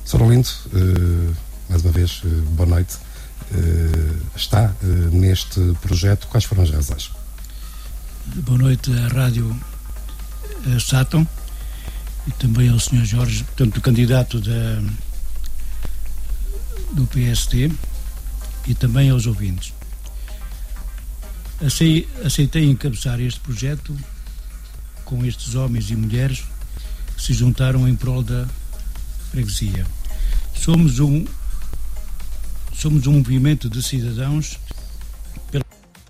Sr. Olindo, mais uma vez, boa noite. Está neste projeto, quais foram as razões? Boa noite à Rádio Sátão e também ao Sr. Jorge, portanto, candidato do PSD, e também aos ouvintes. Aceitei encabeçar este projeto com estes homens e mulheres que se juntaram em prol da freguesia. Somos um movimento de cidadãos pela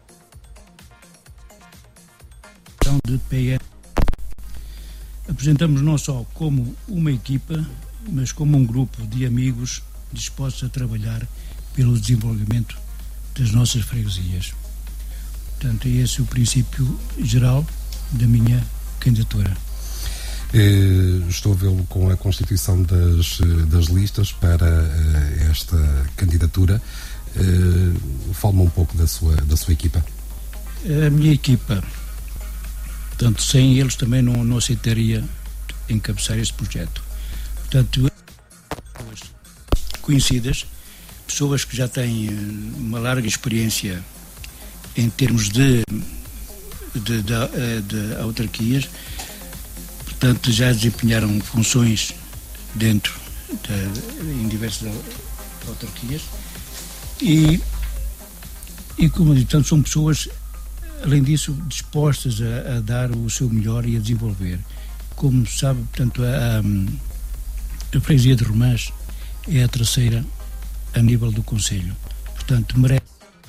de PN. Apresentamos não só como uma equipa, mas como um grupo de amigos dispostos a trabalhar pelo desenvolvimento das nossas freguesias. Portanto, é esse o princípio geral da minha candidatura. Estou a vê-lo com a constituição das listas para esta candidatura. Fale-me um pouco da sua equipa. A minha equipa, portanto, sem eles também não aceitaria encabeçar este projeto. Portanto, pessoas conhecidas, pessoas que já têm uma larga experiência em termos de autarquias, portanto, já desempenharam funções em diversas autarquias e como digo, portanto, são pessoas, além disso, dispostas a dar o seu melhor e a desenvolver. Como sabe, portanto, a freguesia de Romãs é a terceira a nível do concelho. Portanto, merece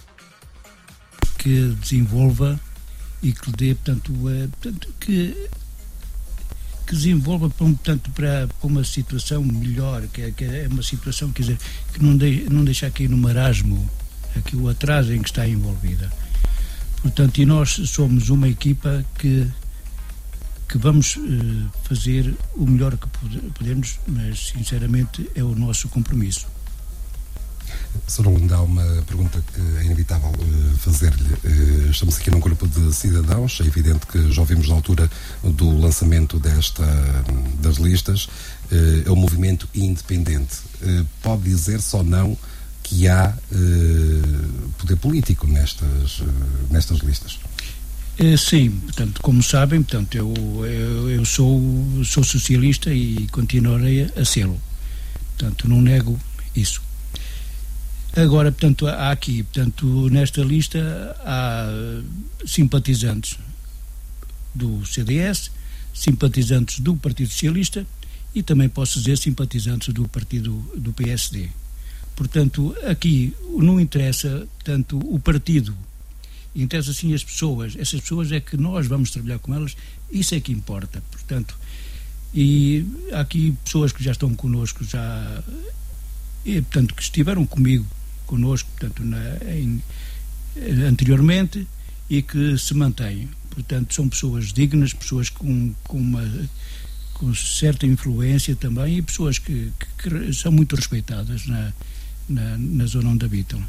que desenvolva e que dê, portanto, que desenvolva, portanto, para uma situação melhor, que é uma situação, quer dizer, que não deixar cair no marasmo, aqui o atraso em que está envolvida. Portanto, e nós somos uma equipa que vamos fazer o melhor que podemos, mas sinceramente é o nosso compromisso. Sr. Olindo, há uma pergunta que é inevitável fazer-lhe. Estamos aqui num grupo de cidadãos, é evidente que já ouvimos na altura do lançamento das listas, é um movimento independente. Pode dizer-se ou não que há poder político nestas listas? Sim, portanto, como sabem, portanto, eu sou socialista e continuarei a sê-lo. Portanto, não nego isso. Agora, portanto, há aqui, portanto, nesta lista há simpatizantes do CDS, simpatizantes do Partido Socialista e também posso dizer simpatizantes do Partido do PSD. Portanto, aqui não interessa tanto o partido, interessa sim as pessoas. Essas pessoas é que nós vamos trabalhar com elas, isso é que importa. Portanto, e há aqui pessoas que já estão connosco, portanto, que estiveram connosco, portanto, anteriormente e que se mantêm. Portanto, são pessoas dignas, pessoas com certa influência também e pessoas que são muito respeitadas na zona onde habitam.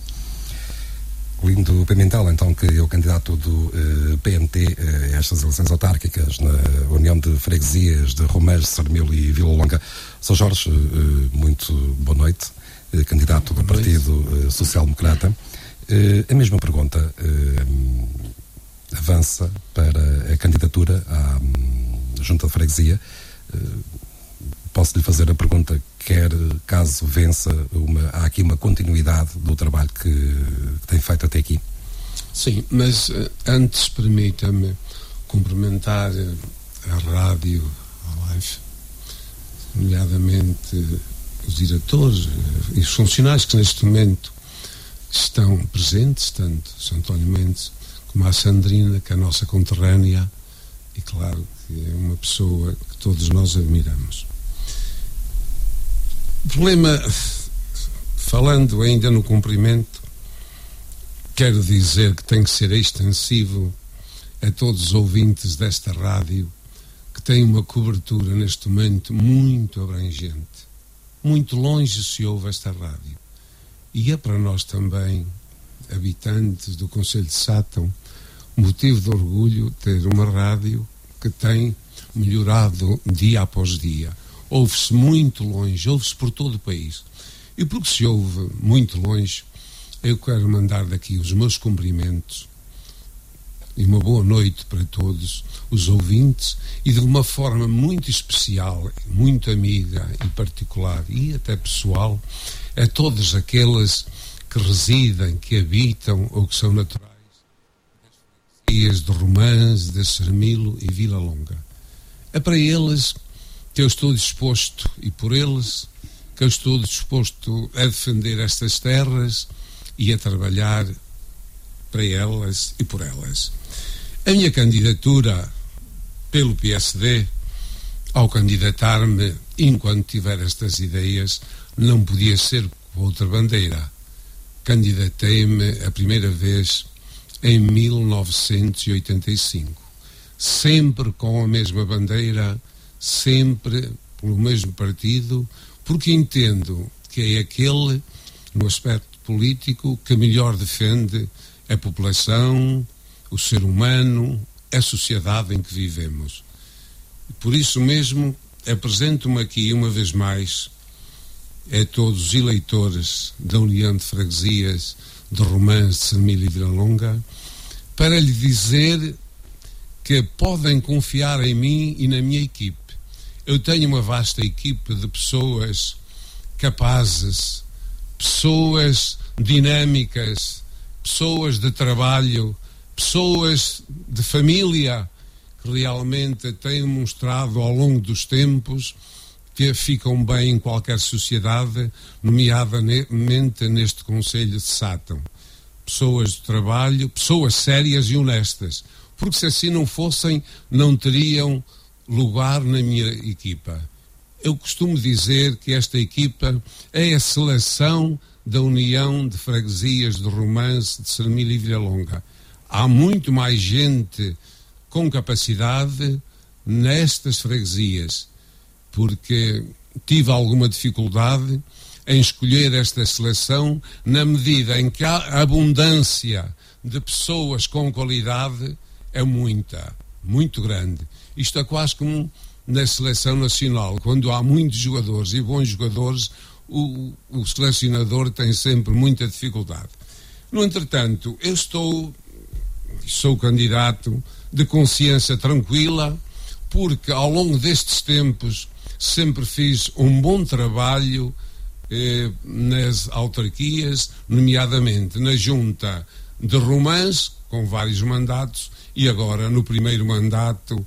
Olindo Pimentel, então, que é o candidato do PMT a estas eleições autárquicas na União de Freguesias de Romãs, Sarmil e Vila Longa. Sr. Jorge, muito boa noite, candidato do Partido Social Democrata. A mesma pergunta avança para a candidatura à Junta de Freguesia. Posso-lhe fazer a pergunta, caso vença, há aqui uma continuidade do trabalho que tem feito até aqui? Sim, mas antes permita-me cumprimentar a rádio, a live, nomeadamente os diretores e os funcionários que neste momento estão presentes, tanto Sr. António Mendes como a Sandrina, que é a nossa conterrânea e claro que é uma pessoa que todos nós admiramos. O problema, falando ainda no cumprimento, quero dizer que tem que ser extensivo a todos os ouvintes desta rádio, que tem uma cobertura neste momento muito abrangente. Muito longe se ouve esta rádio. E é para nós também, habitantes do Concelho de Sátão, motivo de orgulho ter uma rádio que tem melhorado dia após dia. ouve-se muito longe, ouve-se por todo o país. E porque se ouve muito longe, eu quero mandar daqui os meus cumprimentos e uma boa noite para todos os ouvintes, e de uma forma muito especial, muito amiga e particular e até pessoal, a todos aqueles que residem, que habitam ou que são naturais das freguesias de Romãs, de Sermilo e Vila Longa. É para eles que eu estou disposto, e por eles que eu estou disposto a defender estas terras e a trabalhar para elas e por elas. A minha candidatura pelo PSD, ao candidatar-me, enquanto tiver estas ideias, não podia ser com outra bandeira. Candidatei-me a primeira vez em 1985, sempre com a mesma bandeira, sempre pelo mesmo partido, porque entendo que é aquele, no aspecto político, que melhor defende a população, o ser humano, a sociedade em que vivemos. Por isso mesmo, apresento-me aqui uma vez mais a todos os eleitores da União de Freguesias de Romãs, de Sermilo e Vila Longa, para lhe dizer que podem confiar em mim e na minha equipe. Eu tenho uma vasta equipe de pessoas capazes, pessoas dinâmicas, pessoas de trabalho, pessoas de família, que realmente têm mostrado ao longo dos tempos que ficam bem em qualquer sociedade, nomeadamente neste Conselho de Sátão. Pessoas de trabalho, pessoas sérias e honestas, porque se assim não fossem, não teriam lugar na minha equipa. Eu costumo dizer que esta equipa é a seleção da União de Freguesias de Romãs, de Sermilo e Vila Longa. Há muito mais gente com capacidade nestas freguesias, porque tive alguma dificuldade em escolher esta seleção, na medida em que a abundância de pessoas com qualidade é muito grande. Isto é quase como na seleção nacional, quando há muitos jogadores e bons jogadores, o selecionador tem sempre muita dificuldade. No entretanto, eu sou candidato de consciência tranquila, porque ao longo destes tempos sempre fiz um bom trabalho nas autarquias, nomeadamente na Junta de Romãs, com vários mandatos, e agora no primeiro mandato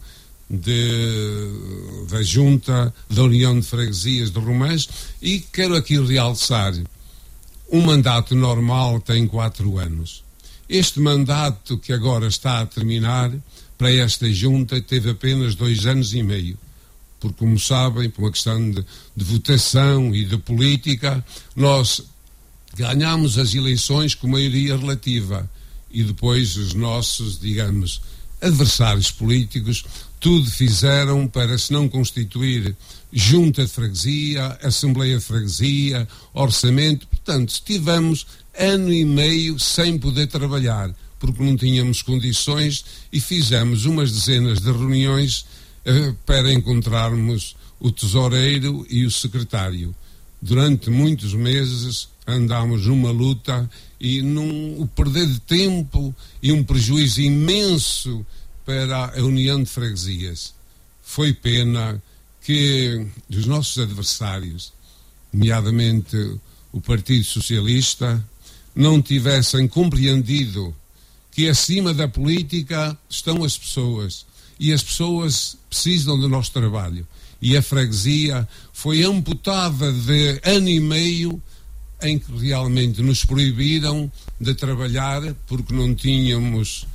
da Junta da União de Freguesias de Romãs. E quero aqui realçar, um mandato normal tem 4 anos. Este mandato que agora está a terminar, para esta Junta, teve apenas 2 anos e meio. Porque, como sabem, por uma questão de votação e de política, nós ganhámos as eleições com maioria relativa, e depois os nossos, digamos, adversários políticos tudo fizeram para se não constituir junta de freguesia, assembleia de freguesia, orçamento. Portanto, estivemos 1 ano e meio sem poder trabalhar, porque não tínhamos condições, e fizemos umas dezenas de reuniões para encontrarmos o tesoureiro e o secretário. Durante muitos meses andámos numa luta e num perder de tempo e um prejuízo imenso para a União de Freguesias. Foi pena que os nossos adversários, nomeadamente o Partido Socialista, não tivessem compreendido que acima da política estão as pessoas, e as pessoas precisam do nosso trabalho. E a freguesia foi amputada de 1 ano e meio em que realmente nos proibiram de trabalhar porque não tínhamos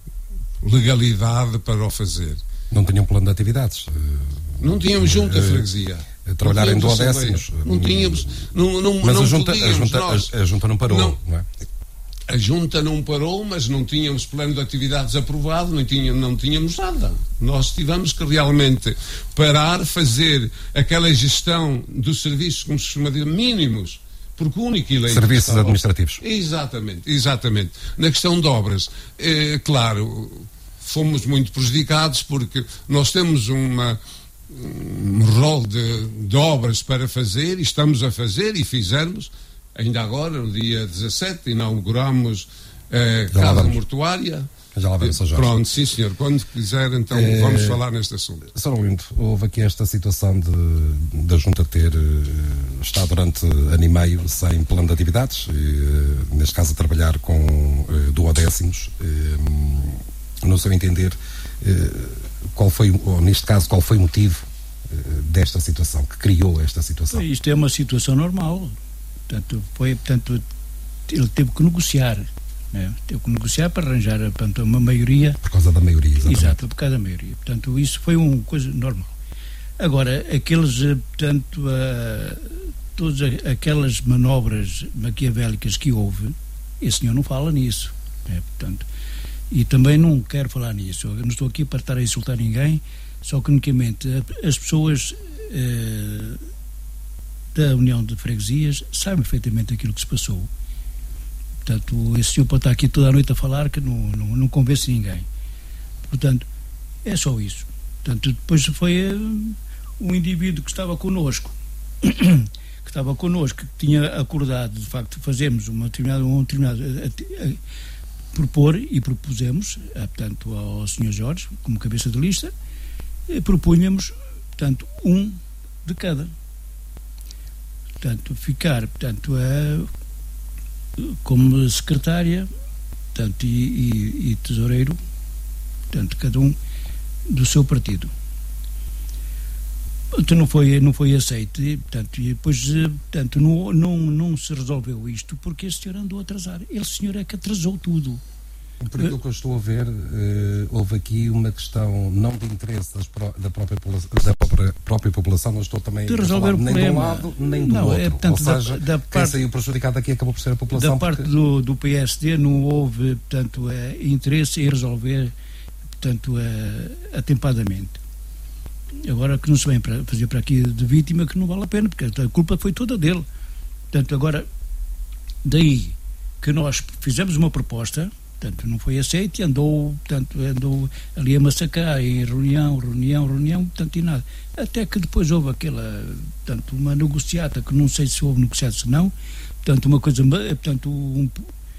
legalidade para o fazer. Não tinham plano de atividades? Não tínhamos junta de freguesia. Trabalhar em duodécimos? Não tínhamos. Mas a junta não parou, não é? A Junta não parou, mas não tínhamos plano de atividades aprovado, não tínhamos nada. Nós tivemos que realmente parar, fazer aquela gestão dos serviços, como se chama de mínimos, porque o único eleito... Serviços administrativos. Exatamente. Na questão de obras, claro, fomos muito prejudicados, porque nós temos rol de obras para fazer, e estamos a fazer e fizemos. Ainda agora, no dia 17, inauguramos a casa mortuária. Já lá vamos, Sr. Jorge. Pronto, sim senhor. Quando quiser, então vamos falar neste assunto. Sr. Arlindo, houve aqui esta situação da Junta ter estado durante ano e meio sem plano de atividades, neste caso a trabalhar com duodécimos. No seu entender, qual foi o motivo desta situação, que criou esta situação? Isto é uma situação normal. Portanto, ele teve que negociar. Teve que negociar para arranjar, portanto, uma maioria. Por causa da maioria, exatamente. Exato, por causa da maioria. Portanto, isso foi uma coisa normal. Agora, todas aquelas manobras maquiavélicas que houve, esse senhor não fala nisso. Portanto, e também não quero falar nisso. Eu não estou aqui para estar a insultar ninguém, só que unicamente as pessoas da União de Freguesias sabem perfeitamente aquilo que se passou. Portanto, esse senhor pode estar aqui toda a noite a falar que não convence ninguém. Portanto, é só isso. Portanto, depois foi um indivíduo que estava connosco, que tinha acordado, de facto, fazermos uma determinada propor e propusemos, portanto, ao Sr. Jorge, como cabeça de lista, propunhamos, portanto, um de cada. Portanto, ficar, portanto, como secretária, portanto, e tesoureiro, portanto, cada um do seu partido. Portanto, não foi aceito, e, portanto, e depois, portanto, não se resolveu isto porque esse senhor andou a atrasar. Esse senhor é que atrasou tudo. Por aquilo que eu estou a ver, houve aqui uma questão não de interesse da própria população, não estou também de resolver o nem problema. de um lado nem do outro. Portanto, ou seja, quem saiu prejudicado aqui acabou por ser a população. Da parte do PSD não houve, portanto, interesse em resolver, portanto, atempadamente. Agora que não se vem para fazer para aqui de vítima, que não vale a pena, porque a culpa foi toda dele. Portanto, agora, daí que nós fizemos uma proposta, portanto, não foi aceito e andou ali a massacrar em reunião, portanto, e nada. Até que depois houve portanto, uma negociata, que não sei se houve negociata ou não, portanto, uma coisa, portanto,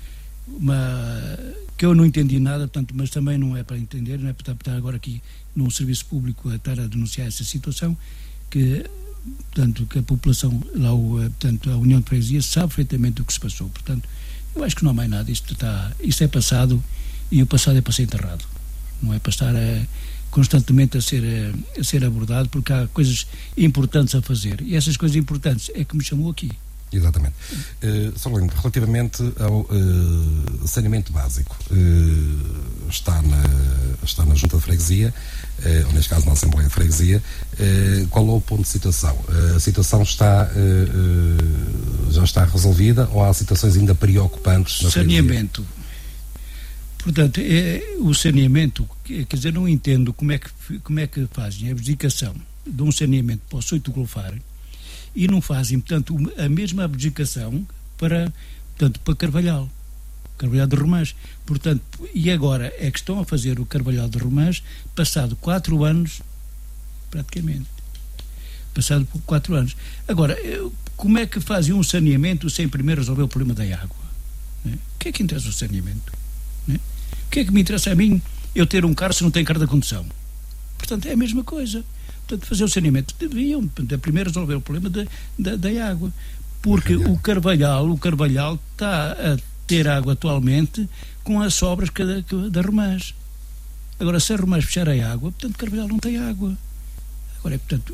que eu não entendi nada, portanto, mas também não é para entender, não é para estar agora aqui num serviço público a estar a denunciar essa situação, portanto, que a população, lá, portanto, a União de Freguesias sabe perfeitamente o que se passou. Portanto, eu acho que não há mais nada. Isto é passado, e o passado é para ser enterrado. Não é para estar constantemente a ser abordado, porque há coisas importantes a fazer. E essas coisas importantes é que me chamou aqui. Exatamente. Sr. Arlindo, relativamente ao saneamento básico, está na Junta de Freguesia, ou neste caso na Assembleia de Freguesia, qual é o ponto de situação? A situação já está resolvida ou há situações ainda preocupantes na saneamento? Portanto, o saneamento, quer dizer, não entendo como é que fazem a abdicação de um saneamento para o Soito Golfar e não fazem, portanto, a mesma abdicação para Carvalhal de Romãs. Portanto, e agora é que estão a fazer o Carvalhal de Romãs passado 4 anos, praticamente. Passado por 4 anos. Agora, como é que fazem um saneamento sem primeiro resolver o problema da água? O que é que interessa o saneamento? O que é que me interessa a mim eu ter um carro se não tenho carro de condução? Portanto, é a mesma coisa. Portanto, fazer o saneamento deviam primeiro resolver o problema da água, porque o Carvalhal está a ter água atualmente com as obras da Romãs. Agora, se a Romãs fechar a água, portanto, Carvalhal não tem água. Agora, portanto,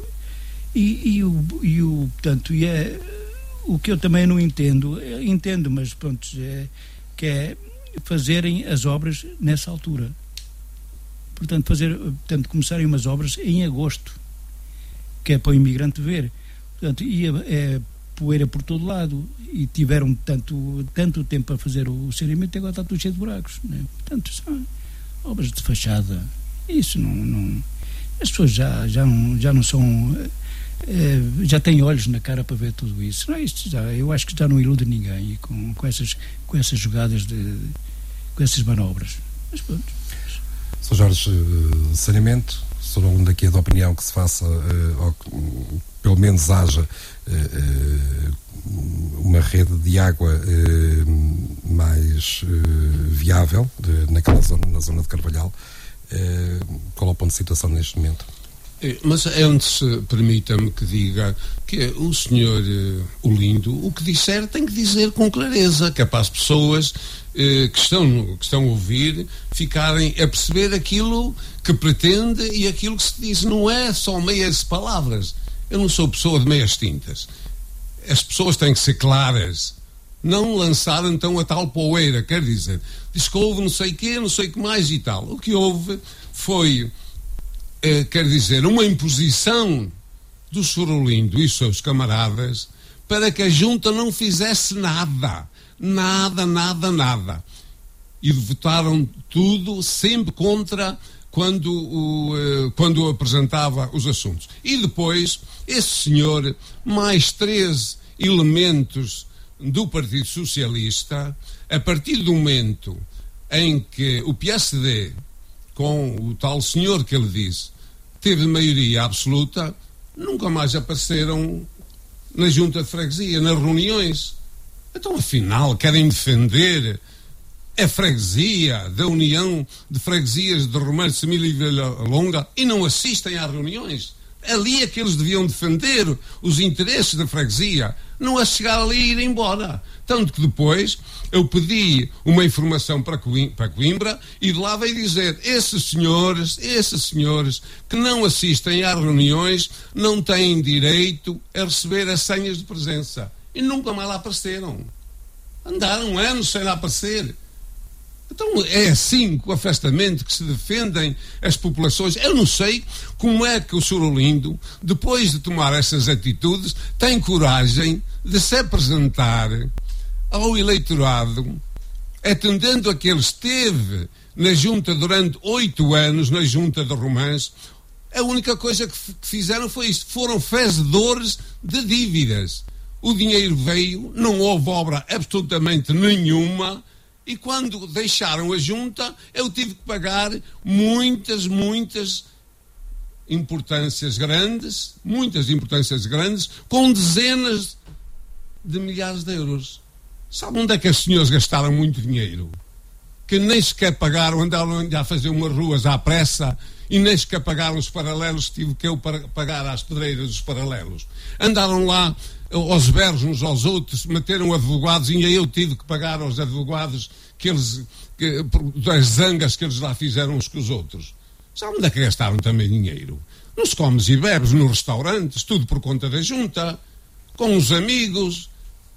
o que eu também não entendo, mas pronto, que é fazerem as obras nessa altura. Portanto, começarem umas obras em agosto, que é para o imigrante ver. Portanto, é poeira por todo lado, e tiveram tanto tempo para fazer o saneamento, agora está tudo cheio de buracos, né? Portanto, são obras de fachada. Isso não as pessoas já não são, já têm olhos na cara para ver tudo isso. Não é isto, eu acho que já não ilude ninguém, e com essas jogadas com essas manobras. Mas pronto. Sr. Jorge, saneamento, Sr. daqui é da opinião que se faça, ou que, pelo menos haja uma rede de água mais viável naquela zona, na zona de Carvalhal. Qual é o ponto de situação neste momento? Mas antes, permita-me que diga que o senhor Olindo, o que disser tem que dizer com clareza, que é para as pessoas que estão a ouvir ficarem a perceber aquilo que pretende e aquilo que se diz. Não é só meias palavras. Eu não sou pessoa de meias tintas. As pessoas têm que ser claras, não lançar então a tal poeira. Quer dizer, diz que houve não sei o quê, não sei o que mais e tal. O que houve foi, quer dizer, uma imposição do Sr. Olindo e seus camaradas para que a junta não fizesse nada. E votaram tudo sempre contra quando apresentava os assuntos. E depois, esse senhor, mais 13 elementos do Partido Socialista, a partir do momento em que o PSD, com o tal senhor que ele disse, teve maioria absoluta, nunca mais apareceram na junta de freguesia, nas reuniões. Então, afinal, querem defender a freguesia da União de Freguesias de Romano, Semilha e Vila Longa e não assistem às reuniões? Ali é que eles deviam defender os interesses da freguesia, não a chegar ali e ir embora. Tanto que depois eu pedi uma informação para Coimbra e de lá veio dizer: esses senhores que não assistem às reuniões não têm direito a receber as senhas de presença. E nunca mais lá apareceram. Andaram anos sem lá aparecer. Então é assim, com afastamento, que se defendem as populações. Eu não sei como é que o Sr. Olindo, depois de tomar essas atitudes, tem coragem de se apresentar ao eleitorado, atendendo a que ele esteve na junta durante 8 anos, na junta de Romãs. A única coisa que fizeram foi isto: foram fazedores de dívidas. O dinheiro veio, não houve obra absolutamente nenhuma. E quando deixaram a junta, eu tive que pagar muitas importâncias grandes, com dezenas de milhares de euros. Sabe onde é que as senhoras gastaram muito dinheiro? Que nem sequer pagaram, andaram a fazer umas ruas à pressa e nem sequer pagaram os paralelos, tive que eu pagar às pedreiras dos paralelos. Andaram lá aos berros uns aos outros, meteram advogados e eu tive que pagar aos advogados das zangas que eles lá fizeram uns com os outros. Sabe onde é que gastaram também dinheiro? Nos comes e bebes, nos restaurantes, tudo por conta da junta, com os amigos.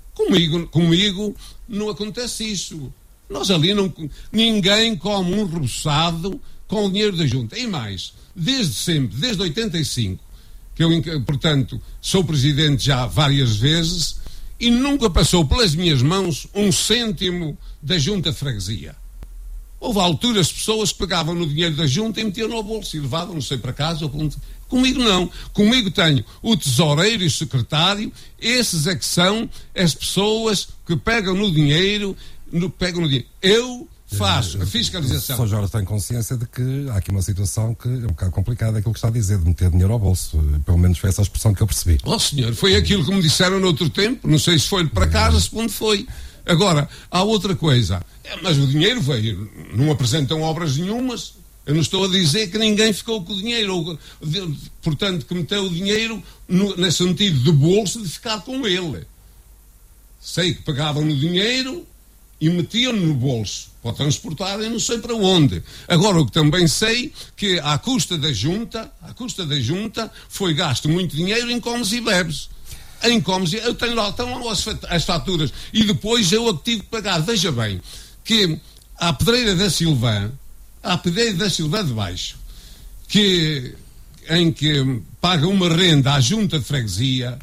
Comigo não acontece isso. Nós ali ninguém come um reboçado com o dinheiro da junta. E mais, desde sempre, desde 85, que eu, portanto, sou presidente já várias vezes e nunca passou pelas minhas mãos 1 cêntimo da junta de freguesia. Houve alturas pessoas que pegavam no dinheiro da junta e metiam no bolso e levavam, não sei, para casa. Comigo não. Comigo tenho o tesoureiro e o secretário. Esses é que são as pessoas que pegam no dinheiro. Eu faço a fiscalização. O Sr. Jorge tem consciência de que há aqui uma situação que é um bocado complicada, aquilo que está a dizer, de meter dinheiro ao bolso. Pelo menos foi essa a expressão que eu percebi. Senhor, foi aquilo que me disseram no outro tempo. Não sei se foi para casa, se onde foi. Agora, há outra coisa. Mas o dinheiro veio. Não apresentam obras nenhumas. Eu não estou a dizer que ninguém ficou com o dinheiro. Portanto, que meteu o dinheiro no sentido de bolso, de ficar com ele. Sei que pegavam no dinheiro e metiam-no no bolso para transportar e não sei para onde. Agora, o que também sei, que à custa da junta foi gasto muito dinheiro em comes e bebes. Eu tenho lá, estão lá as faturas e depois eu tive que pagar. Veja bem, que a Pedreira da Silva de Baixo, em que paga uma renda à junta de freguesia,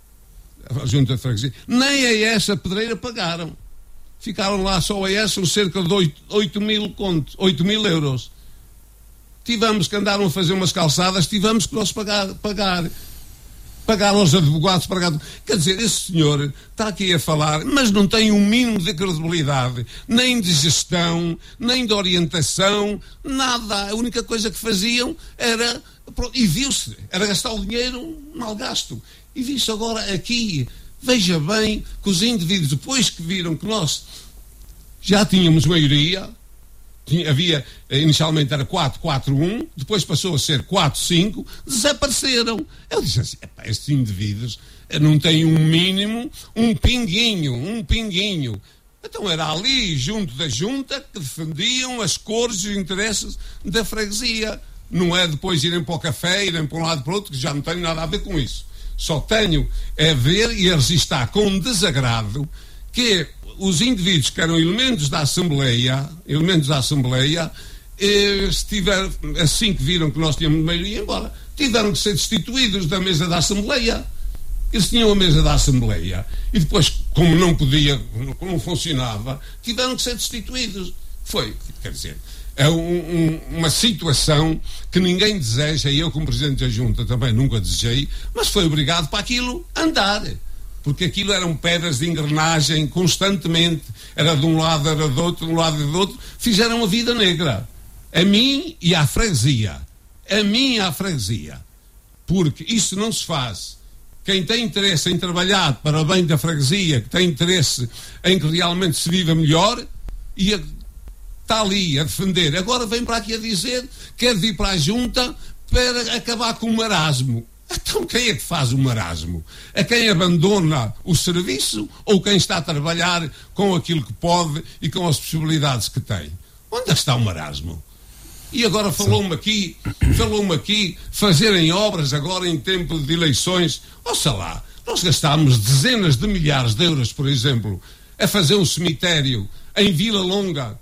nem a essa pedreira pagaram. Ficaram lá só a essa cerca de 8 mil euros. Tivemos que andaram a fazer umas calçadas, tivemos que nós pagar. pagar aos advogados, quer dizer, esse senhor está aqui a falar, mas não tem um mínimo de credibilidade, nem de gestão, nem de orientação, nada. A única coisa que faziam era, e viu-se, era gastar o dinheiro mal gasto. E viu-se agora aqui, veja bem, que os indivíduos, depois que viram que nós já tínhamos maioria, havia, inicialmente era 4-4-1, depois passou a ser 4-5, desapareceram. Eu disse assim, estes indivíduos não têm um mínimo, um pinguinho. Então era ali, junto da junta, que defendiam as cores e os interesses da freguesia. Não é depois irem para o café, irem para um lado e para o outro, que já não tenho nada a ver com isso. Só tenho a ver e a registrar com desagrado que os indivíduos que eram elementos da Assembleia, assim que viram que nós tínhamos maioria, embora, tiveram que ser destituídos da mesa da Assembleia. Eles tinham a mesa da Assembleia e depois, como não funcionava, tiveram que ser destituídos. Quer dizer, é uma situação que ninguém deseja, e eu como Presidente da Junta também nunca desejei, mas foi obrigado para aquilo andar. Porque aquilo eram pedras de engrenagem constantemente, era de um lado, era do outro, de um lado e do outro, fizeram a vida negra. A mim e à freguesia. Porque isso não se faz. Quem tem interesse em trabalhar para o bem da freguesia, que tem interesse em que realmente se viva melhor, e está ali a defender. Agora vem para aqui a dizer que quer vir para a Junta para acabar com o marasmo. Então quem é que faz o marasmo? É quem abandona o serviço ou quem está a trabalhar com aquilo que pode e com as possibilidades que tem? Onde está o marasmo? E agora falou-me aqui fazerem obras agora em tempo de eleições. Ouça lá, nós gastámos dezenas de milhares de euros, por exemplo, a fazer um cemitério em Vila Longa,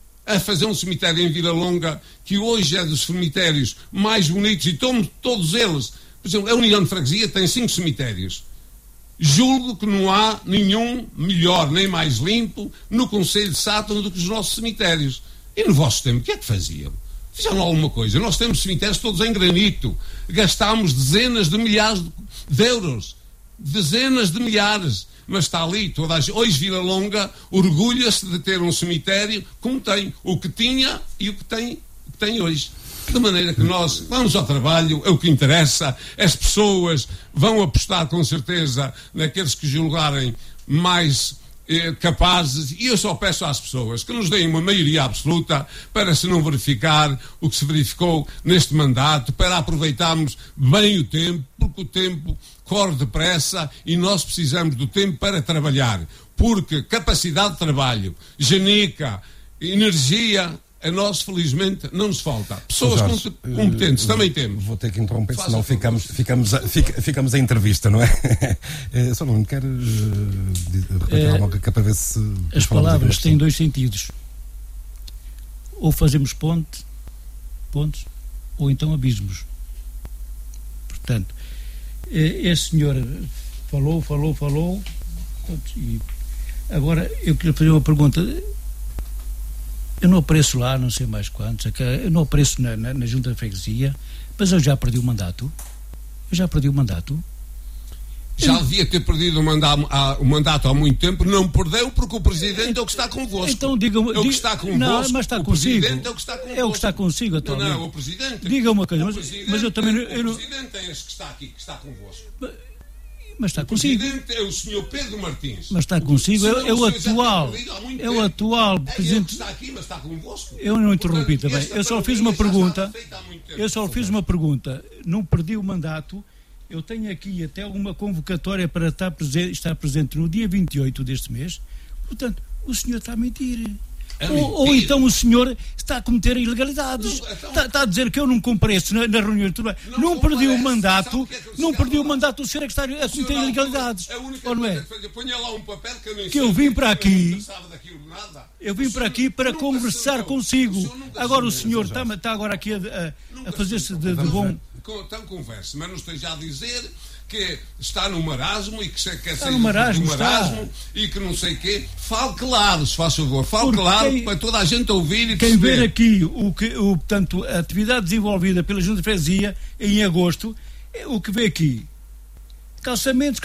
que hoje é dos cemitérios mais bonitos, e todos eles. Por exemplo, a União de Freguesia tem 5 cemitérios. Julgo que não há nenhum melhor nem mais limpo no Concelho de Sátão do que os nossos cemitérios. E no vosso tempo, o que é que faziam? Fizeram alguma coisa. Nós temos cemitérios todos em granito. Gastámos dezenas de milhares de euros. Dezenas de milhares. Mas está ali toda a gente. Hoje Vila Longa orgulha-se de ter um cemitério como tem. O que tinha e o que tem hoje. De maneira que nós vamos ao trabalho, é o que interessa, as pessoas vão apostar com certeza naqueles que julgarem mais capazes, e eu só peço às pessoas que nos deem uma maioria absoluta para se não verificar o que se verificou neste mandato, para aproveitarmos bem o tempo, porque o tempo corre depressa e nós precisamos do tempo para trabalhar, porque capacidade de trabalho, genica, energia, a nós, felizmente, não nos falta. Pessoas competentes também temos. Vou ter que interromper, senão ficamos a entrevista, não é? Só não quero repetir algo que é para ver se... As palavras têm 2 sentidos. Ou fazemos pontes, ou então abismos. Portanto, esse senhor falou, e agora eu queria fazer uma pergunta. Eu não apareço lá, não sei mais quantos, eu não apareço na Junta de Freguesia, mas eu já perdi o mandato. Já devia ter perdido o mandato há muito tempo, não perdeu porque o Presidente é o que está convosco. Então diga-me... É o que está convosco. Não, mas está consigo. Presidente é o que está convosco. É o que está consigo atualmente. Não, o Presidente. Diga uma coisa, mas eu também... O Presidente é esse que está aqui, que está convosco. Mas está consigo. O Presidente é o Sr. Pedro Martins. Mas está consigo, é o atual. É o atual Presidente. Está aqui, mas está convosco. Eu não interrompi também. Eu só fiz uma pergunta. Não perdi o mandato. Eu tenho aqui até uma convocatória para estar presente no dia 28 deste mês. Portanto, o senhor está a mentir. Ou então o senhor está a cometer ilegalidades. Está a dizer que eu não compareço na reunião. Não perdi o mandato. Não perdi o mandato. O senhor é que está a cometer ilegalidades. Ou não é? Ponha lá um papel que eu vim para aqui. Eu vim para aqui para conversar consigo. Agora o senhor está agora aqui a fazer-se de bom. Então converse, mas não esteja a dizer que está no marasmo e que quer sair no marasmo e que não sei o quê. Fale claro, se faz favor. Fale claro para toda a gente ouvir e quem ver aqui portanto, a atividade desenvolvida pela Junta de Freguesia em agosto, o que vê aqui calçamentos.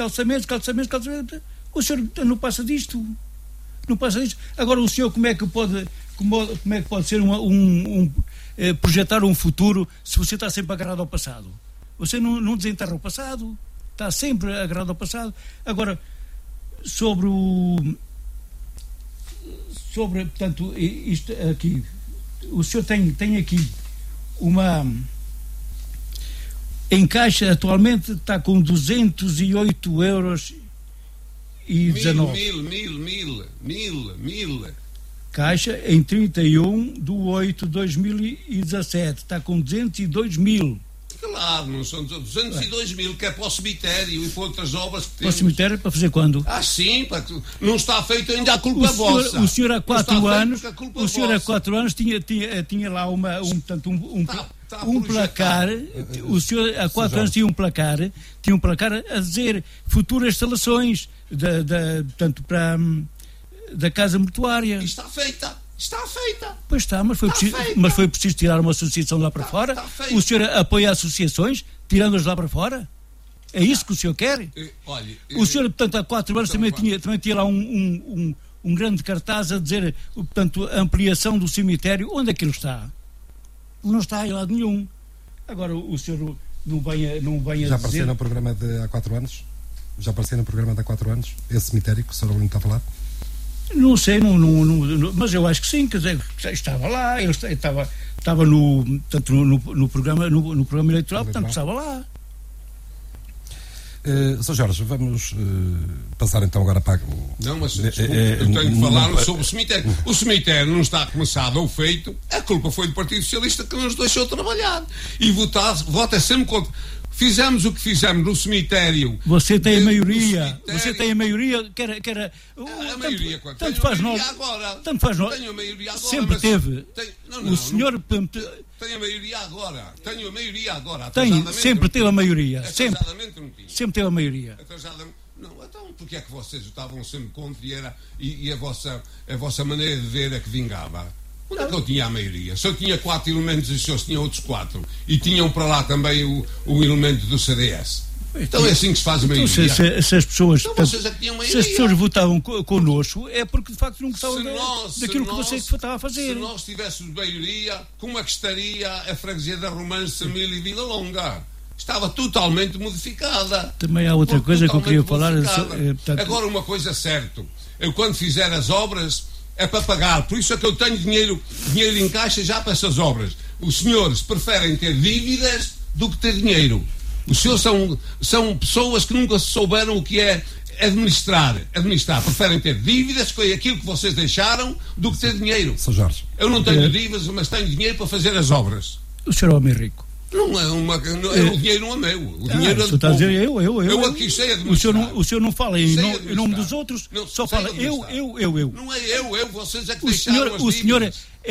O senhor não passa disto. Agora o senhor como é que pode ser projetar um futuro se você está sempre agarrado ao passado? Você não desenterra o passado, está sempre agarrado ao passado. Agora, portanto, isto aqui, o senhor tem aqui em caixa atualmente está com 208 euros e 19. Mil. Caixa em 31/8/2017 está com 202 mil. Claro, não são 202 mil, que é para o cemitério e para outras obras que temos. Para o cemitério, para fazer quando? Sim, não está feito ainda a culpa vossa. O senhor há 4 anos, tinha lá um placar. O senhor há 4 anos tinha um placar a dizer futuras instalações da casa mortuária. Está feita. Pois está, mas foi preciso tirar uma associação lá para fora? O senhor apoia associações, tirando-as lá para fora? É isso que o senhor quer? Olha, o senhor, portanto, há 4 anos também tinha lá um grande cartaz a dizer, portanto, a ampliação do cemitério. Onde é que ele está? Não está em lado nenhum. Agora, o senhor não venha dizer... Já apareceu no programa há 4 anos? Esse cemitério que o senhor está a falar? Não sei, mas eu acho que sim, quer dizer, estava lá, ele estava no programa eleitoral, portanto estava lá. Sr. Jorge, vamos passar então agora para... Não, mas eu tenho que falar sobre o cemitério. O cemitério não está começado ou feito, a culpa foi do Partido Socialista que nos deixou trabalhar. E vota sempre contra... Fizemos o que fizemos no cemitério. Você tem a maioria. Que era a maioria, tanto faz nós. Tanto faz nós. Tenho a maioria agora. Sempre teve. O senhor tenho a maioria agora. Sempre teve a maioria. Atrasadamente não tinha. Sempre teve a maioria. Não, então porque é que vocês estavam sempre contra e a vossa maneira de ver é que vingava? Onde é que eu tinha a maioria? Se eu tinha 4 elementos e os senhores tinham outros 4 e tinham para lá também o elemento do CDS. Então é assim que se faz a maioria. Se as pessoas, então vocês é que tinham maioria. Se as pessoas votavam connosco é porque de facto não gostavam daquilo que você estava a fazer. Se nós tivéssemos maioria, como é que estaria a freguesia da Romance, Samil e Vila Longa? Estava totalmente modificada. Também há outra coisa que eu queria falar. Agora uma coisa é certa, eu quando fizer as obras é para pagar, por isso é que eu tenho dinheiro em caixa já para essas obras. Os senhores preferem ter dívidas do que ter dinheiro. Os senhores são pessoas que nunca souberam o que é administrar. Preferem ter dívidas, que é aquilo que vocês deixaram, do que ter dinheiro. Sr. Jorge. Eu não tenho dívidas, mas tenho dinheiro para fazer as obras. O senhor é homem rico. O dinheiro não é meu. O dinheiro é do povo. Eu aqui sei administrar. O senhor não fala em nome dos outros, só fala eu. Não é eu, vocês é que deixaram as dívidas. O senhor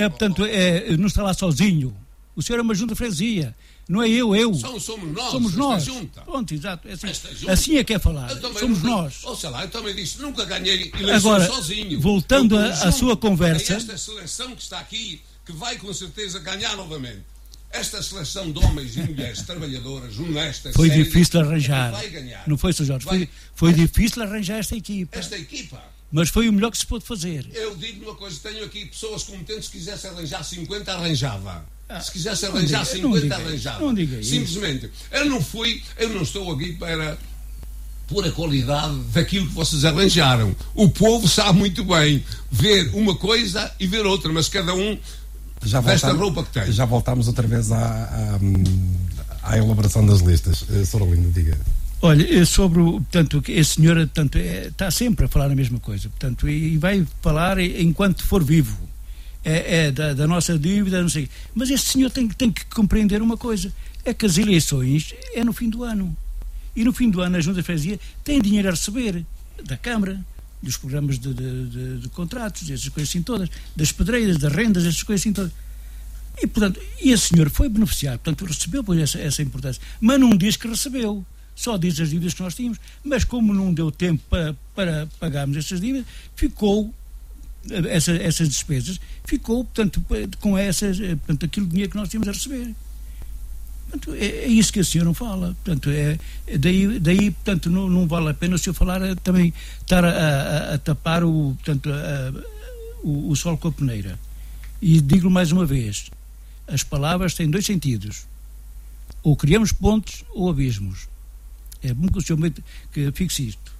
não está lá sozinho. O senhor é uma junta de freguesia. Não é eu. Somos nós. Junta. Pronto, exato. Assim é que é falar. Somos nós. Ou sei lá, eu também disse, nunca ganhei eleições sozinho. Voltando à sua conversa. É esta seleção que está aqui, que vai com certeza ganhar novamente. Esta seleção de homens e mulheres trabalhadoras, honestas, foi difícil arranjar. Vai ganhar. Não foi, Sr. Jorge? Foi difícil arranjar esta equipa. Mas foi o melhor que se pôde fazer. Eu digo uma coisa, tenho aqui pessoas competentes, se quisesse arranjar 50, arranjava. Se quisesse arranjar 50, arranjava. Não diga isso. Simplesmente. Eu não estou aqui para pôr a qualidade daquilo que vocês arranjaram. O povo sabe muito bem ver uma coisa e ver outra, mas cada um desta roupa que tem. Já voltámos outra vez à elaboração das listas. Sr. Lindo, diga. Olha, sobre portanto, esse senhor está sempre a falar a mesma coisa, portanto, e vai falar enquanto for vivo. Da nossa dívida, não sei. Mas este senhor tem que compreender uma coisa: é que as eleições é no fim do ano. E no fim do ano a Junta de Freguesia tem dinheiro a receber da Câmara, dos programas de contratos, essas coisas assim todas, das pedreiras, das rendas, essas coisas assim todas. E, portanto, esse senhor foi beneficiado, portanto, recebeu essa importância. Mas não diz que recebeu, só diz as dívidas que nós tínhamos. Mas como não deu tempo para pagarmos essas dívidas, ficou, essas despesas, ficou, portanto, com aquele dinheiro que nós tínhamos a receber. Portanto, é isso que a senhora não fala. Portanto, daí portanto, não vale a pena o senhor falar também, estar a tapar o sol com a peneira. E digo-lhe mais uma vez, as palavras têm dois sentidos. Ou criamos pontes ou abismos. É bom que o senhor que fixe isto.